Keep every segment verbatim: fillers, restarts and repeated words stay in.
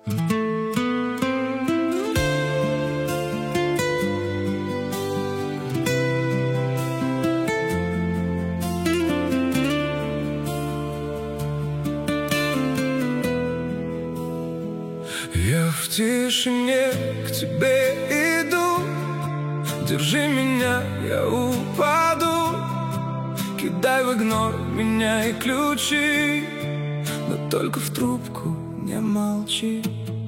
Я в тишине к тебе иду, держи меня, я упаду. Кидай в игнор меня и ключи, но только в трубку не молчи.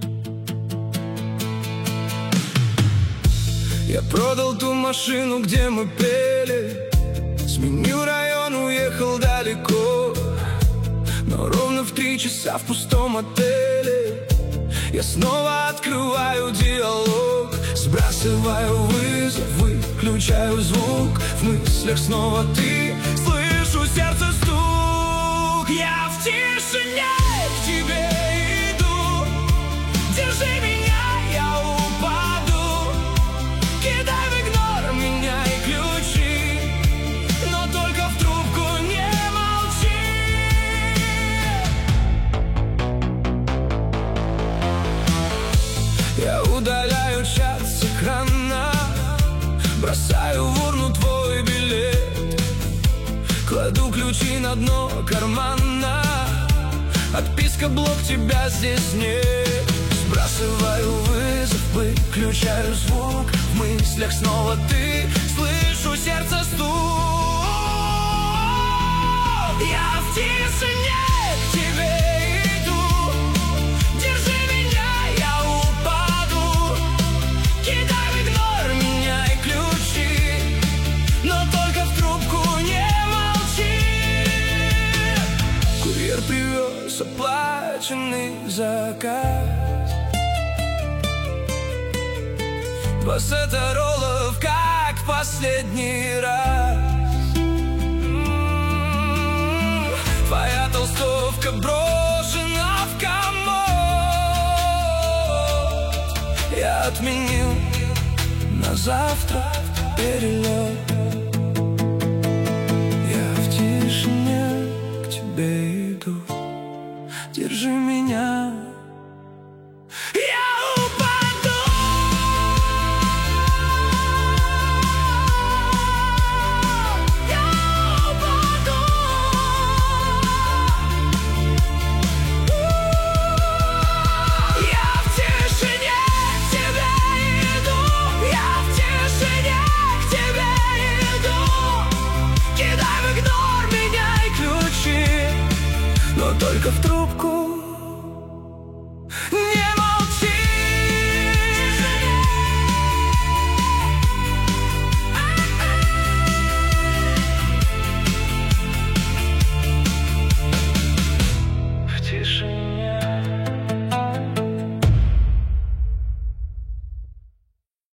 Я продал ту машину, где мы пели, сменил район, уехал далеко. Но ровно в три часа в пустом отеле я снова открываю диалог, сбрасываю вызов, выключаю звук. В мыслях снова ты, слышу сердце стук. Я в тишине к тебе иду, держи меня, я упаду. Кидай в игнор меня и ключи, но только в трубку не молчи. Я удаляю чат с экрана, бросаю в урну твой билет, кладу ключи на дно кармана. Отписка, блок, тебя здесь нет. Сбрасываю вызов, выключаю звук. В мыслях снова ты, слышу сердце стук. Я в тишине к тебе иду, держи меня, я упаду. Кидай в игнор меня и ключи, но только в трубку не молчи. Курьер привез оплаченный заказ, два сета роллов, как в последний раз. М-м-м, твоя толстовка брошена в комод. Я отменил на завтра перелет. Я в тишине к тебе иду, держи меня,